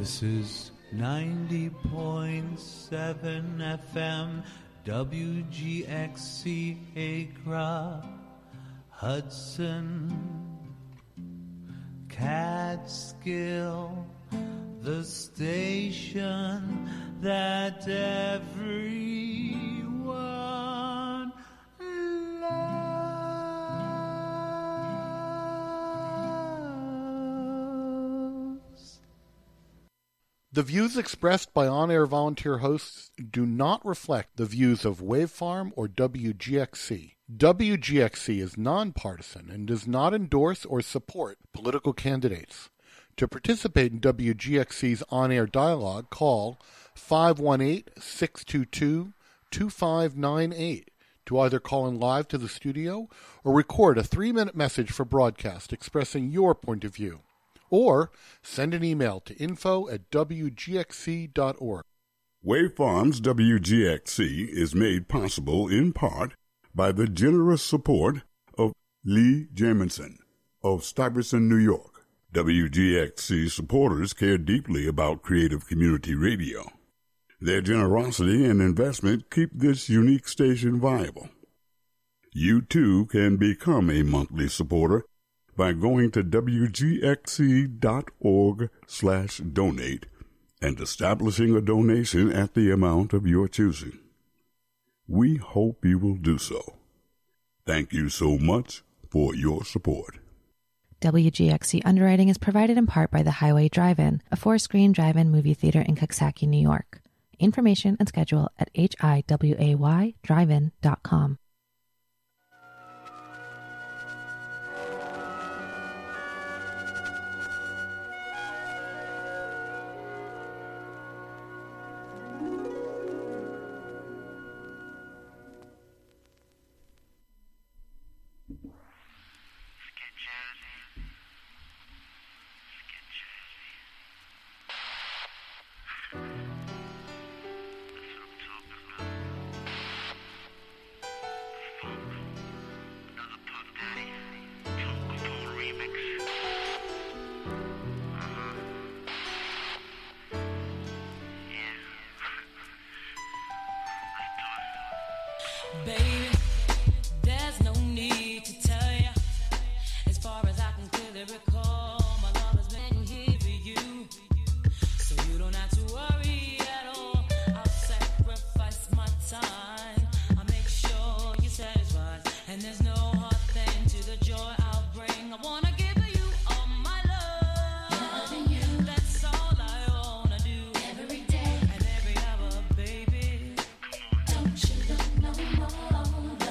This is 90.7 FM WGXC Accra, Hudson, Catskill, the station that everyone loves. The views expressed by on-air volunteer hosts do not reflect the views of Wavefarm or WGXC. WGXC is nonpartisan and does not endorse or support political candidates. To participate in WGXC's on-air dialogue, call 518-622-2598 to either call in live to the studio or record a 3-minute message for broadcast expressing your point of view. Or send an email to info@wgxc.org. Wavefarms WGXC is made possible in part by the generous support of Lee Jamison of Stuyvesant, New York. WGXC supporters care deeply about creative community radio. Their generosity and investment keep this unique station viable. You too can become a monthly supporter by going to wgxc.org/donate and establishing a donation at the amount of your choosing. We hope you will do so. Thank you so much for your support. WGXC underwriting is provided in part by the Highway Drive-In, a 4-screen drive-in movie theater in Coxsackie, New York. Information and schedule at hiwaydrivein.com. Baby, there's no need to tell ya. As far as I can clearly recall, my love has been here for you. So you don't have to worry at all. I'll sacrifice my time. I'll make sure you're satisfied. And there's no hard thing to the joy I'll bring. I wanna give you all my love. Loving you, that's all I wanna do. Every day and every hour, baby. Don't you look no more.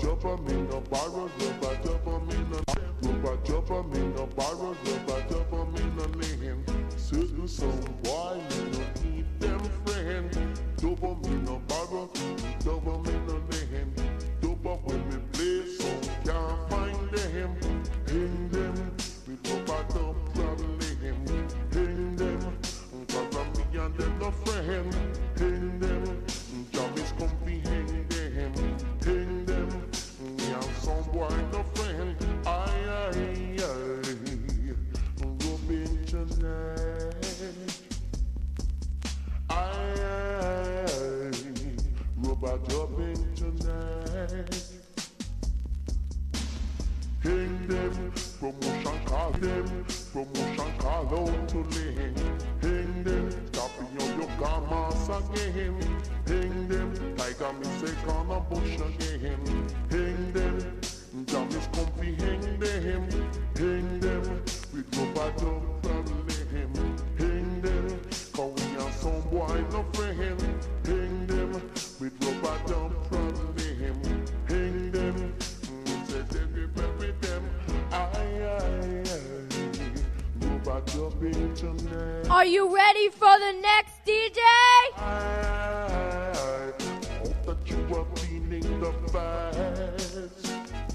chopper, me no borrow, rubber chopper, me no rubber chopper, me no borrow, rubber chopper, me no name. Certain some boy, me no need them friend. Double me no borrow, double me no name. Double when me play song, can't find them. Hang them, we rubber dub problem. Hang them, cause I'm me and them no friend. Hang them, job is comfy, hang them. Hang them, me and some boy no friend. Aye, Robin tonight. Aye, Robert Robin tonight. Hang them, promotion call them, promotion call out to them. Hang them, tapping on your gamas again. Hang them, tiger me say gonna bush again. Hang them, jam is comfy, hang them. Hang them, with rubber dub problem. Hang them, cause we are some boy no friend. Hang them, with rubber dub problem. Hang them, say every them. Aye, rubber dub internet. Are you ready for the next DJ? I hope that you are feeling the vibes.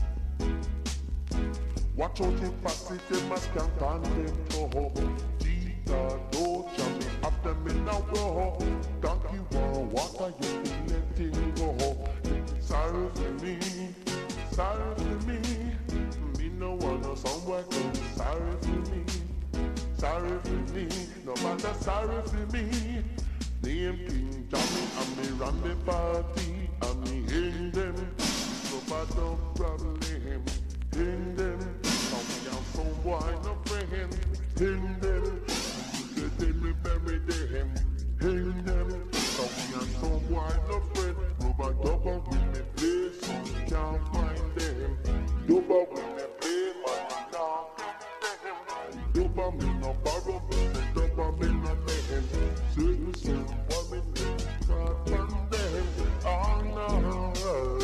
Watch out if I see them as can't condemn to Gita, do jammy, up them in a row. Donkey one, what are you letting go? Sorry for me, sorry for me. Me no wanna somewhere go. Sorry for me, sorry for me. No matter sorry for me. Name King Johnny and me run the party and me hang them. No matter problem, hang them. Now we are some boy no friend. Hang them. You say me bury them. Hang them. Now we are some boy no friend. Rubber double with me play song can't find them. Double with me play man can't find them. Double me no borrow me double me no them. Certain some boy me can't find them. Oh no.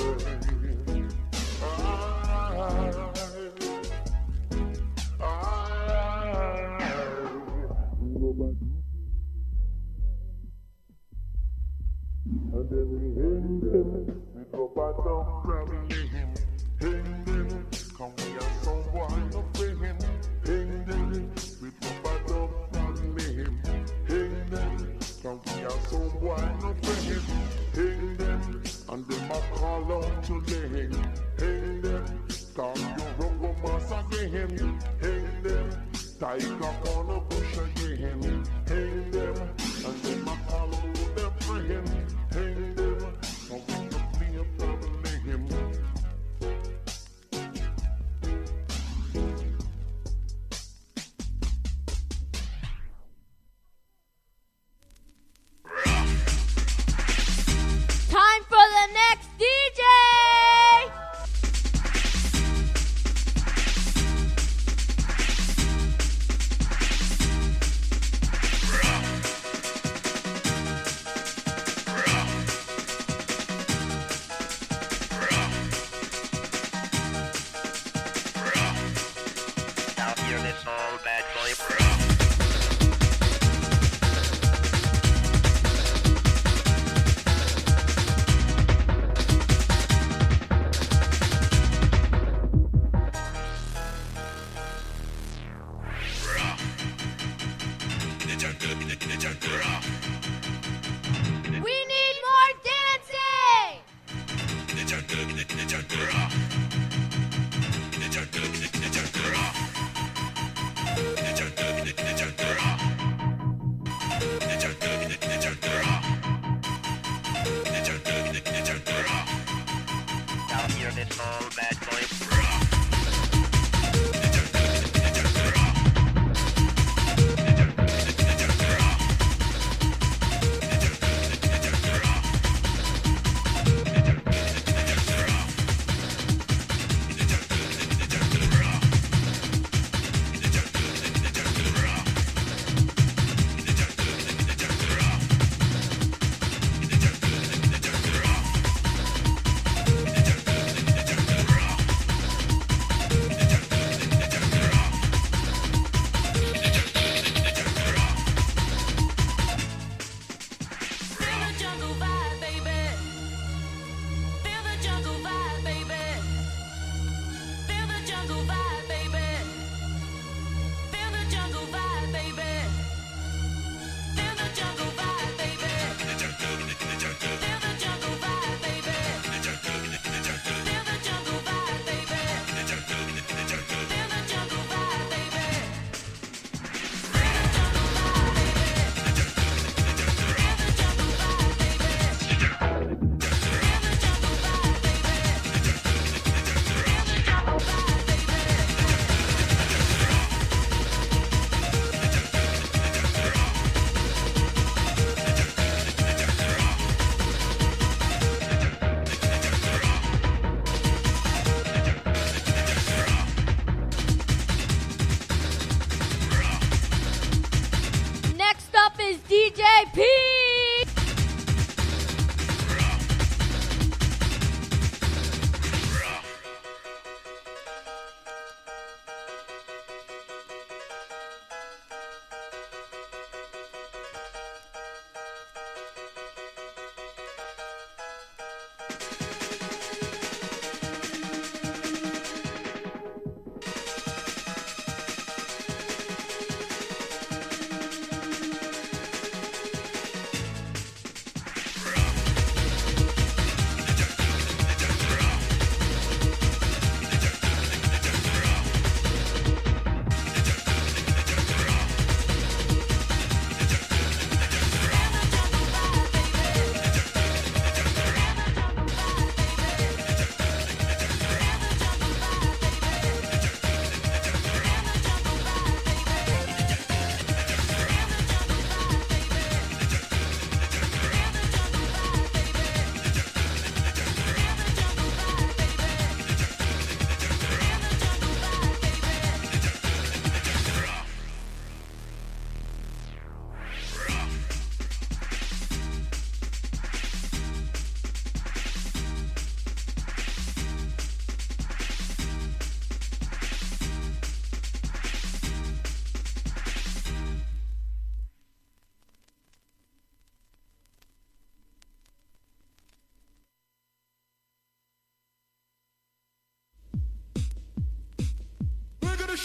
And then we hang them, we go back down, probably him. Hang them, come we are someone no friend. Hang them, we go back down, probably him. Hang them, come we are someone no friend. Hang them, and them a call out to them. Hang them, come you rubber mass again. Hang them, tiger on a bush again. Hang them, and them a call out to their friend. Hang them, now we can play a problem. Time for the next DJ! We need more dancing! Now hear this all bad boy.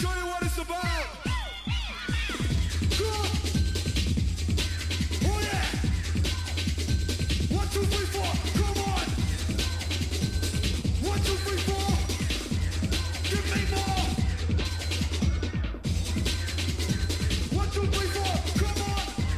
show you what it's about. Come on. Oh yeah. 1, 2, 3, 4. Come on. 1, 2, 3, 4. Give me more. 1, 2, 3, 4. Come on.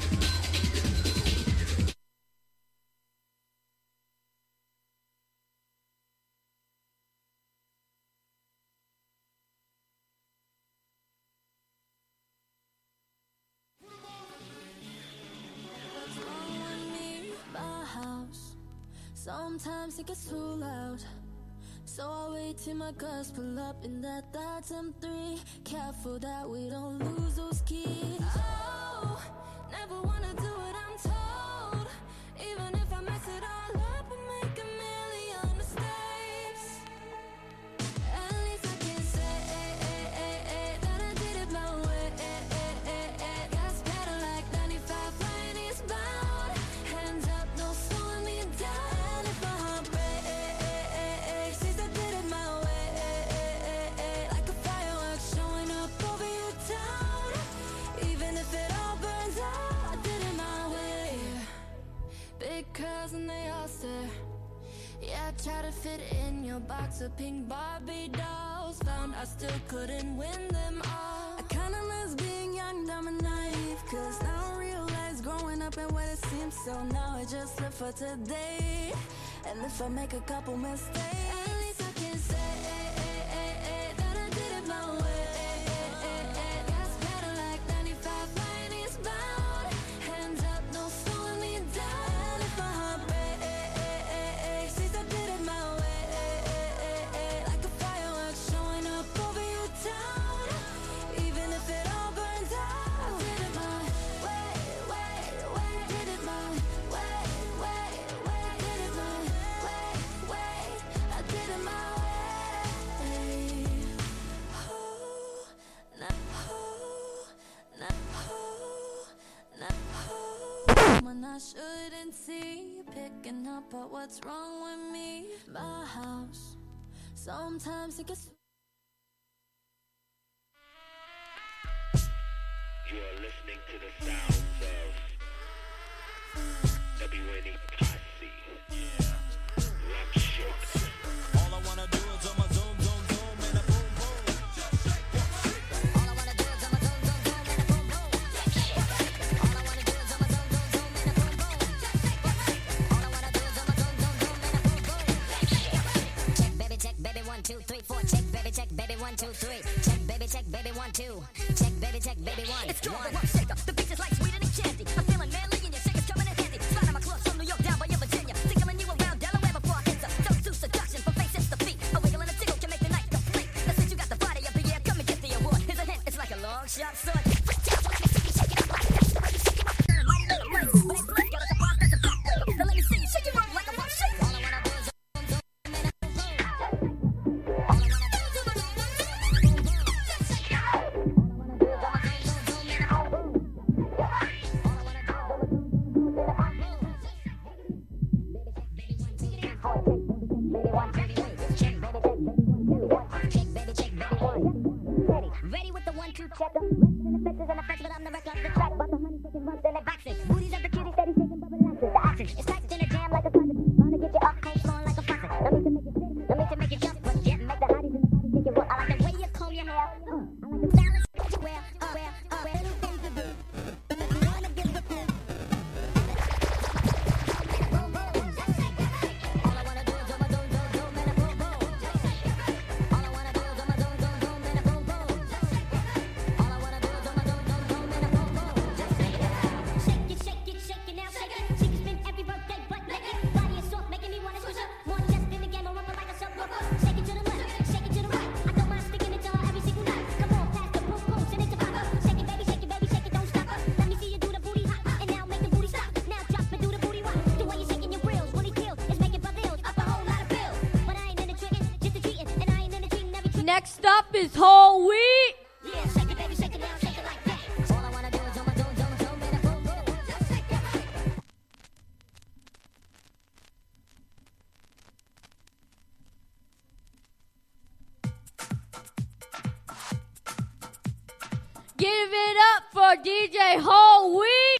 What's wrong with me? My house. Sometimes it gets too loud. So I wait till my cars pull up in that M3. Careful that we don't lose those keys. Oh, never wanna do what I'm told. Even if I mess it all up and make a million mistakes. At least I can say that I did it my way. Gas pedal like 95, flying eastbound. Hands up, no slowing me down. If my heart breaks, since I did it my way. Like a firework showing up over your town. Even if it all burns out, I did it my way. Big curls and they all stare. Yeah, I try to fit in your box of pink Barbie dolls. Found I still couldn't win them all. I kinda miss being young, dumb and naive. Cause now I realize growing up and what it seems. So now I just live for today. And if I make a couple mistakes, at least I can say that I did it my way. Gas pedal like 95, flying eastbound. Hands up, no slowing me down. If my heart breaks, since I did it my way. Like a firework showing up over your town. Even if it all burns out, I did it my way. Did it my way. Did it my way. I did it my way. When I shouldn't see, picking up at what's wrong with me. My house, sometimes it gets. You are listening to the sounds of WNE Posse. Rock Shake. All I wanna do is on my zoom, zoom, zoom, and a boom, boom. All I wanna do is on my zoom, zoom, zoom, and a boom, boom. All I wanna do is on my zoom, zoom, zoom, and a boom, boom. All I wanna do is on my zoom, zoom, zoom, and a boom, boom. Check, baby, 1, 2, 3, 4. Check, baby, 1, 2, 3. Check, baby, 1, 2. Check, baby, 1. It's Joe, the rock shaker. The beach is like sweeter than candy. I'm feeling manly and your shaker's coming in handy. Slide on my clothes from New York down by your Virginia. Tickling you around Delaware before I enter. Dose to seduction from face hips to feet. A wiggle and a tickle can make the night complete. Now since you got the body of the year, come and get the award. Here's a hint, it's like a long shot sword. Now let me see you shake it up like a rock shaker. All I wanna do is zoom, zoom, and a boom, boom. All I wanna do is on my zoom, zoom, zoom, and a boom, boom. All I wanna do is on my zoom, zoom, zoom, and a boom, boom. All I wanna do is on my zoom, zoom, zoom, and a boom, boom. Baby, 1, 2, 3, 4. Baby, 1, 2, 3. Check, baby, 1, 2, 1. Check, baby, 1. Ready with the 1, 2 check. The fences and the fence, but I'm the wreck of the track. But the honey shaking runs, then they boxing. Booties of the cutie, steady shaking, bubble lashes. The action is packed in a jam like a closet. Gonna get you up, cold, flowing like a faucet. No need to make you sit, no need to make you jump, but yeah, make the hotties in the party think you want. I like the way you comb your hair. I like the stylist that you wear. Little things to do. You wanna get with it. Boom, boom. All I wanna do is on my zoom, zoom, zoom, and a boom, boom. All I wanna do is on my zoom, zoom, zoom, and a boom, boom. All I wanna do is on my zoom, zoom, zoom, and a boom, boom. Shake it, shake it, shake it now, shake it. She can spin every birthday, but naked. Body is soft, making me wanna switch up. More chest in the game, I'm up like a subwoofer. Shake it to the left, shake it to the right. I don't mind sticking it to her every single night. Come on, pass the boom, boom, send it to Papa. Shake it, baby, shake it, baby, shake it, don't stop. Let me see you do the booty hop, and now make the booty stop. Now drop and do the booty rock. The way you're shaking your grills, really kills. It's making Brazils up a whole lot of bills. But I ain't into tricking, just the treating, and I ain't into treating every trick. Next up is whole wheat. Yeah, shake it, baby, shake it now, shake it like that. All I wanna do is on my zoom, zoom, zoom, and a boom, boom. Give it up for DJ Whole Week.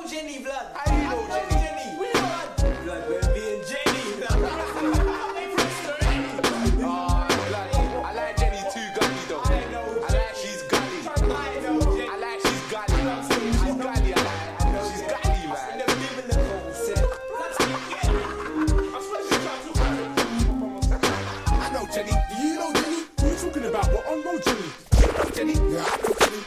know Jenny, blood. How you know Jenny? We know blood, baby, and Jenny, blood. Oh, blood. I like Jenny too, gully though. I like she's gully. I like she's gully. She's gully, I know she's gully, man. I know Jenny. Do you know Jenny? What are you talking about? What I know Jenny. Jenny? Yeah, I know Jenny.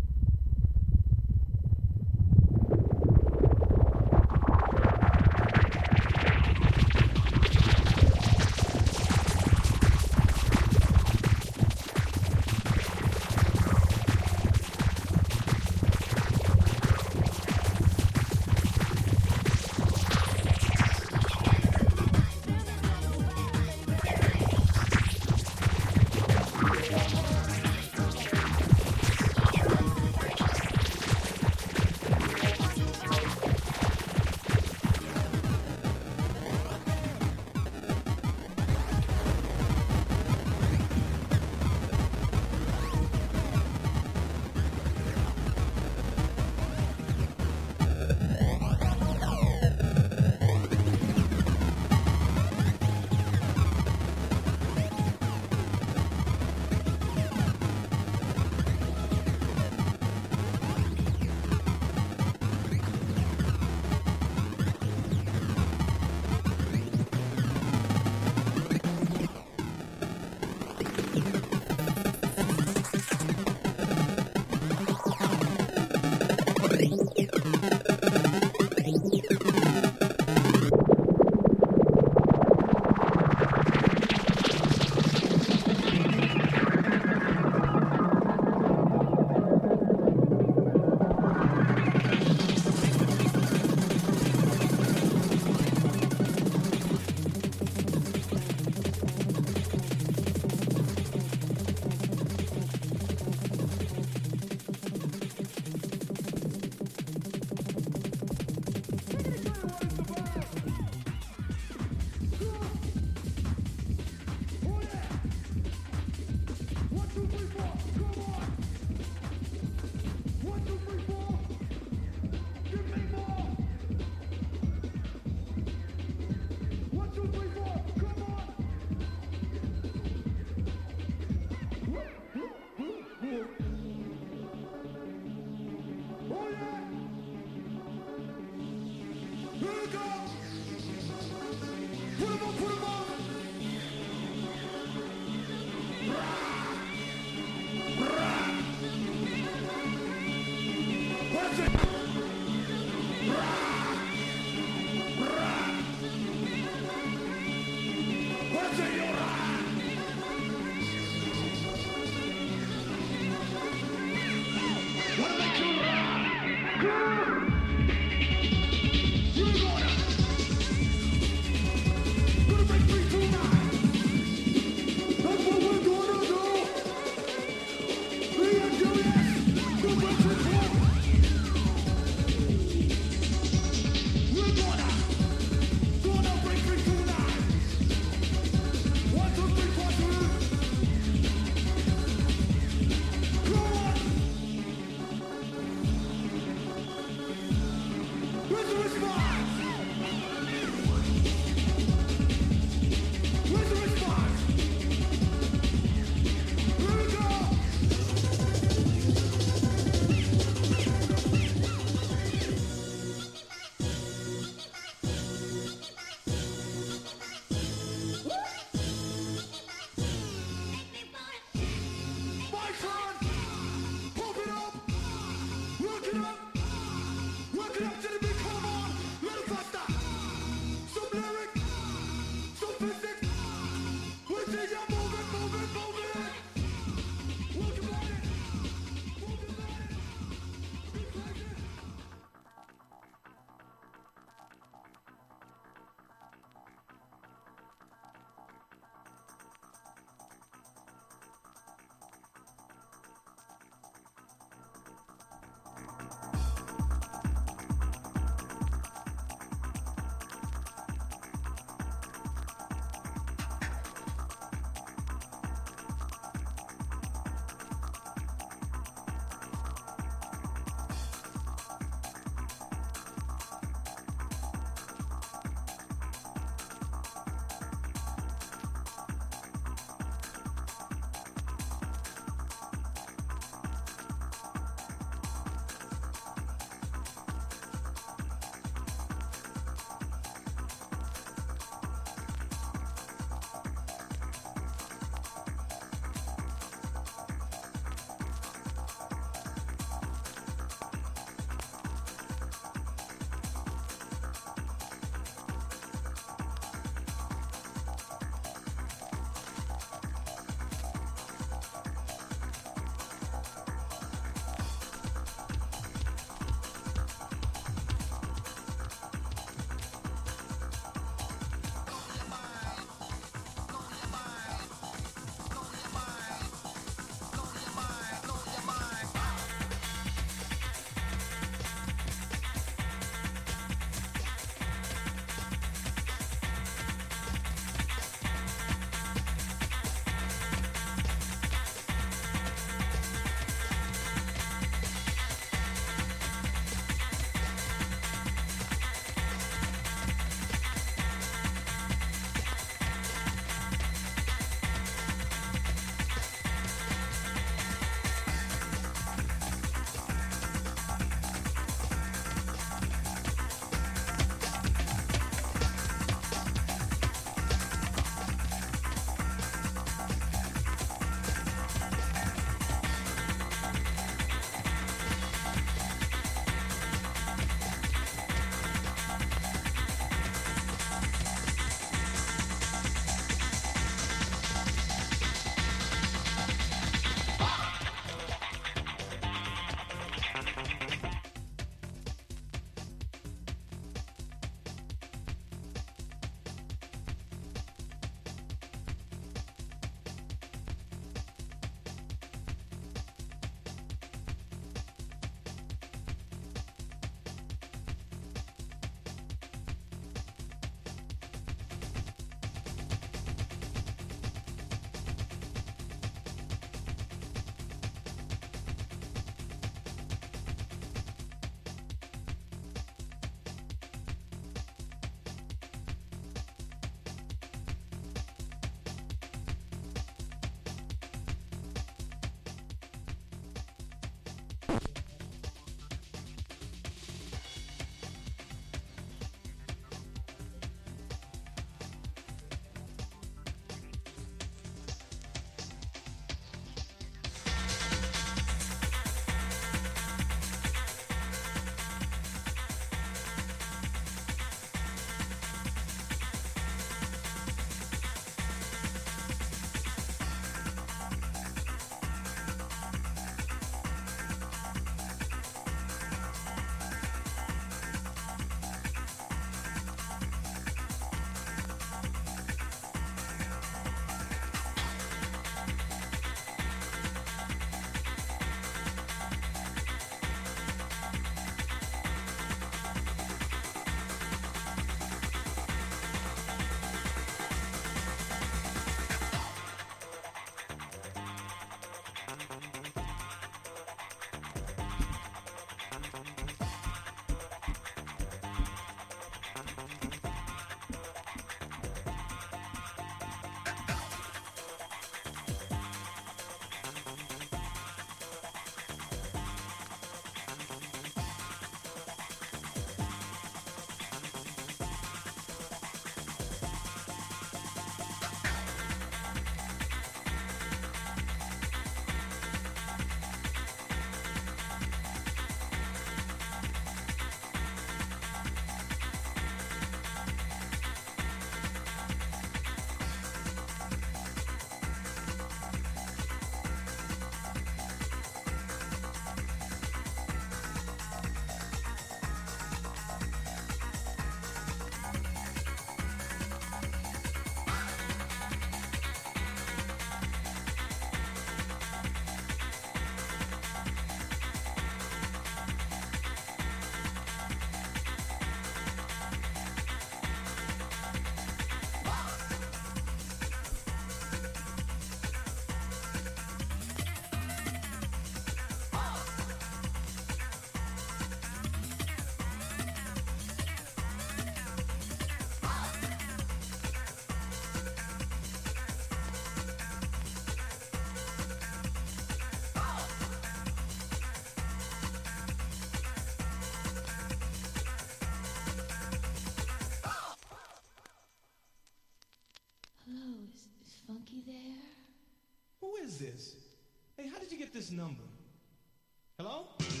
Hello, is Funky there? Who is this? Hey, how did you get this number? Hello?